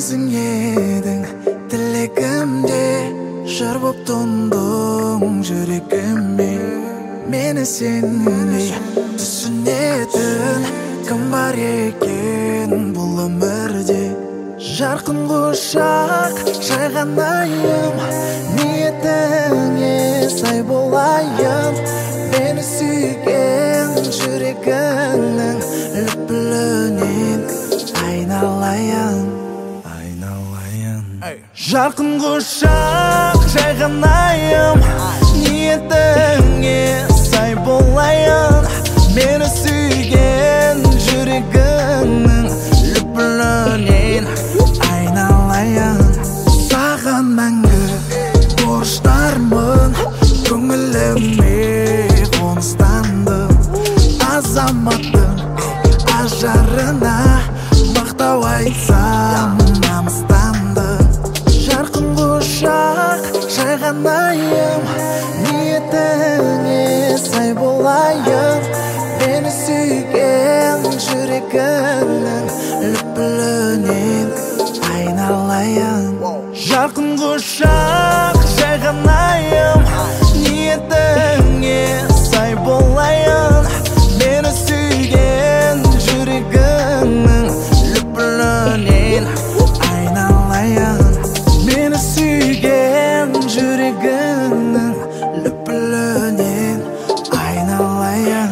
өзің едің тілегімде, жыр боп тұндың жүрегіме. Мені сенбей түсінетін кім бар екен бұл өмірде? Жарқын құшақ жайғанайым, ниетіңе сай болайын. Мені сүйген жүрегіңнің лүпілінен айналайын. Жарқын құшақ жайғанайым, ниетіңе сай болайын. Мені сүйген жүрегіңнің лүпілінен айналайын. Саған мәңгі борыштармын, көңіліме қоныстандым. Азаматтың ажарына мақтау айтсам намыстандым. Жарқын құшақ жайғанайым, ниетіңе сай болайын. Мені сүйген жүрегіңнің лүпілінен айналайын. Жарқын құшақ жайғанайым, ниетіңе сай болайын. Мені сүйген жүрегіңнің лүпілінен айналайын. Мені сүйген жүрегіңнің лүпілінен айналайын.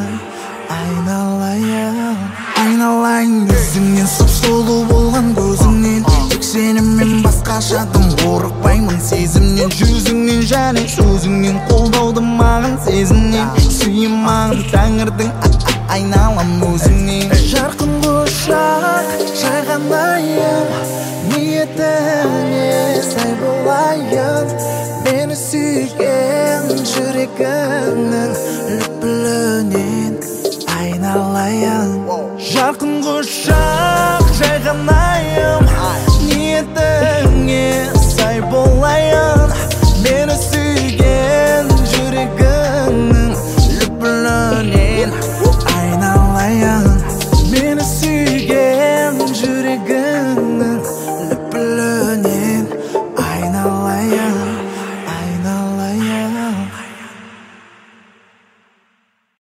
Айналайын өзіңнен, сұп-сұлу болған көзіңнен. Тек сенімен басқашадым, қорықпаймын сезімнен. Жүзіңнен және сөзіңнен, қолдауды маған сезімнен. Сүйем маған тәңірдің, айналам өзіңнен. Жарқын құшақ жайғанайым, ниетіңе сай болайын. Мені сүйген жүрегіңнің лүпілінен айналайын. Жарқын құшақ жайғанайым, ниетіңе